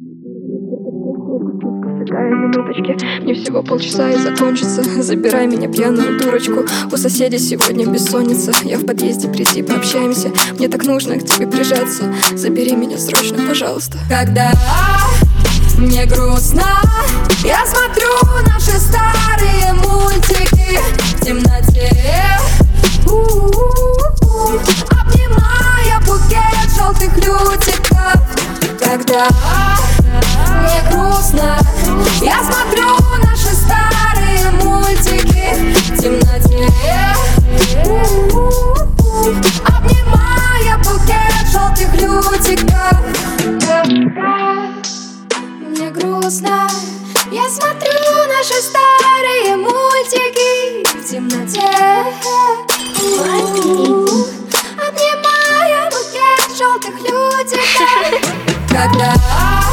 Сыграя минуточки, мне всего полчаса и закончится. Забирай меня, пьяную дурочку. У соседей сегодня бессонница. Я в подъезде, приди, пообщаемся. Мне так нужно к тебе прижаться. Забери меня срочно, пожалуйста. Когда мне грустно, я смотрю наши старые мультики в темноте, обнимая букет желтых лютиков. Когда мне грустно, я смотрю наши старые мультики в темноте, обнимая букет желтых лютиков. Мне грустно, я смотрю наши старые мультики в темноте, обнимая букет желтых лютиков. Когда